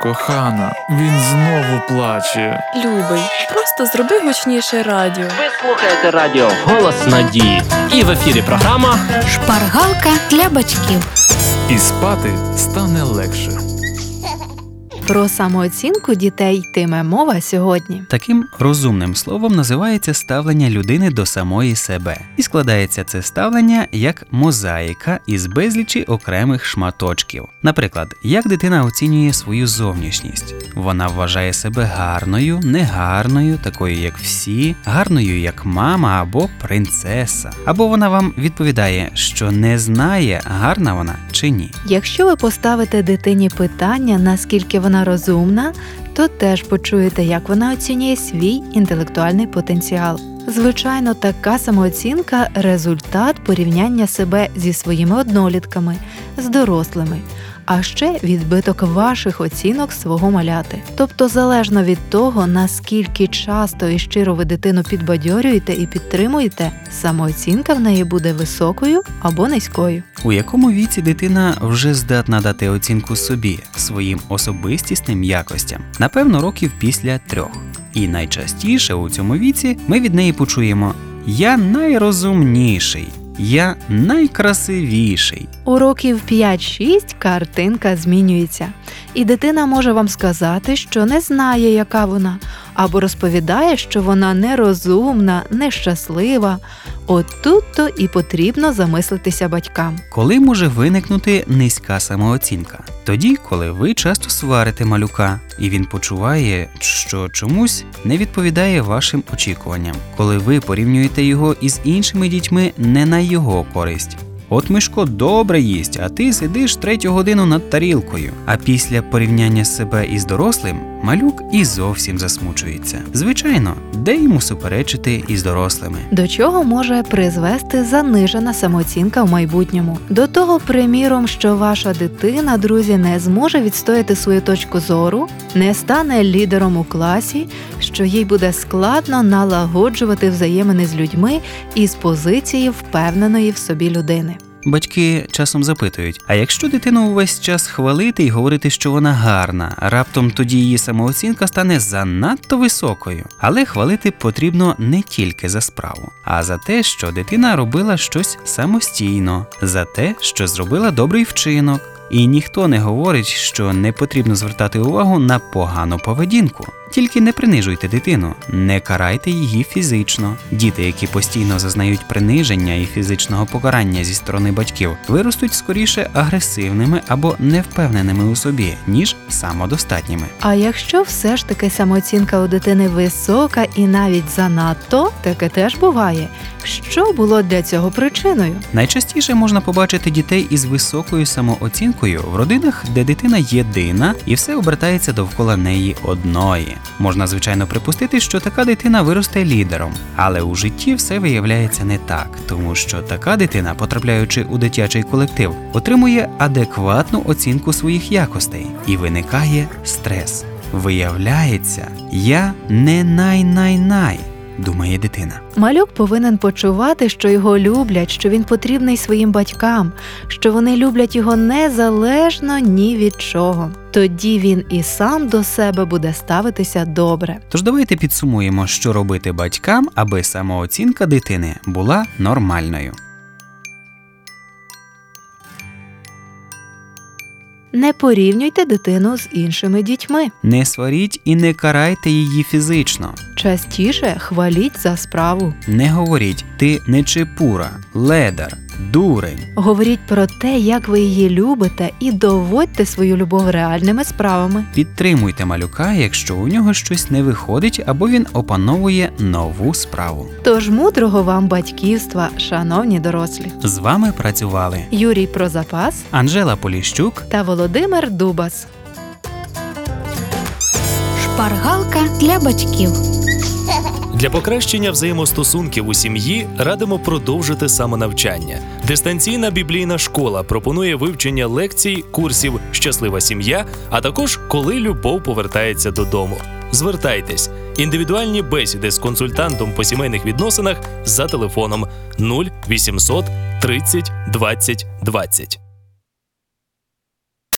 кохана, він знову плаче. Любий, просто зроби гучніше радіо. Ви слухаєте радіо «Голос надії». І в ефірі програма «Шпаргалка для батьків». І спати стане легше. Про самооцінку дітей йтиме мова сьогодні. Таким розумним словом називається ставлення людини до самої себе. І складається це ставлення як мозаїка із безлічі окремих шматочків. Наприклад, як дитина оцінює свою зовнішність. Вона вважає себе гарною, негарною, такою як всі, гарною як мама або принцеса. Або вона вам відповідає, що не знає, гарна вона чи ні. Якщо ви поставите дитині питання, наскільки вона розумна, то теж почуєте, як вона оцінює свій інтелектуальний потенціал. Звичайно, така самооцінка – результат порівняння себе зі своїми однолітками, з дорослими, а ще відбиток ваших оцінок свого маляти. Тобто, залежно від того, наскільки часто і щиро ви дитину підбадьорюєте і підтримуєте, самооцінка в неї буде високою або низькою. У якому віці дитина вже здатна дати оцінку собі, своїм особистісним якостям? Напевно, років після 3. І найчастіше у цьому віці ми від неї почуємо «Я найрозумніший», «Я найкрасивіший». У років 5-6 картинка змінюється. І дитина може вам сказати, що не знає, яка вона, або розповідає, що вона нерозумна, нещаслива. От тут-то і потрібно замислитися батькам. Коли може виникнути низька самооцінка? Тоді, коли ви часто сварите малюка, і він почуває, що чомусь не відповідає вашим очікуванням. Коли ви порівнюєте його із іншими дітьми не на його користь. От Мишко добре їсть, а ти сидиш 3 годину над тарілкою. А після порівняння себе із дорослим, малюк і зовсім засмучується. Звичайно, де йому суперечити із дорослими? До чого може призвести занижена самооцінка в майбутньому? До того, приміром, що ваша дитина, друзі, не зможе відстояти свою точку зору, не стане лідером у класі, що їй буде складно налагоджувати взаємини з людьми із позиції впевненої в собі людини. Батьки часом запитують, а якщо дитину увесь час хвалити і говорити, що вона гарна, раптом тоді її самооцінка стане занадто високою. Але хвалити потрібно не тільки за справу, а за те, що дитина робила щось самостійно, за те, що зробила добрий вчинок. І ніхто не говорить, що не потрібно звертати увагу на погану поведінку. Тільки не принижуйте дитину, не карайте її фізично. Діти, які постійно зазнають приниження і фізичного покарання зі сторони батьків, виростуть скоріше агресивними або невпевненими у собі, ніж самодостатніми. А якщо все ж таки самооцінка у дитини висока і навіть занадто, таке теж буває. Що було для цього причиною? Найчастіше можна побачити дітей із високою самооцінкою в родинах, де дитина єдина і все обертається довкола неї одної. Можна, звичайно, припустити, що така дитина виросте лідером. Але у житті все виявляється не так, тому що така дитина, потрапляючи у дитячий колектив, отримує адекватну оцінку своїх якостей. І виникає стрес. Виявляється, я не най-най-най, думає дитина. Малюк повинен почувати, що його люблять, що він потрібний своїм батькам, що вони люблять його незалежно ні від чого. Тоді він і сам до себе буде ставитися добре. Тож давайте підсумуємо, що робити батькам, аби самооцінка дитини була нормальною. Не порівнюйте дитину з іншими дітьми. Не сваріть і не карайте її фізично. Частіше хваліть за справу. Не говоріть «ти нечепура», «ледар», «дурень». Говоріть про те, як ви її любите, і доводьте свою любов реальними справами. Підтримуйте малюка, якщо у нього щось не виходить або він опановує нову справу. Тож мудрого вам батьківства, шановні дорослі. З вами працювали Юрій Прозапас, Анжела Поліщук та Володимир Дубас. Шпаргалка для батьків. Для покращення взаємостосунків у сім'ї радимо продовжити самонавчання. Дистанційна біблійна школа пропонує вивчення лекцій, курсів «Щаслива сім'я», а також «Коли любов повертається додому». Звертайтесь. Індивідуальні бесіди з консультантом по сімейних відносинах за телефоном 0800 30 20 20.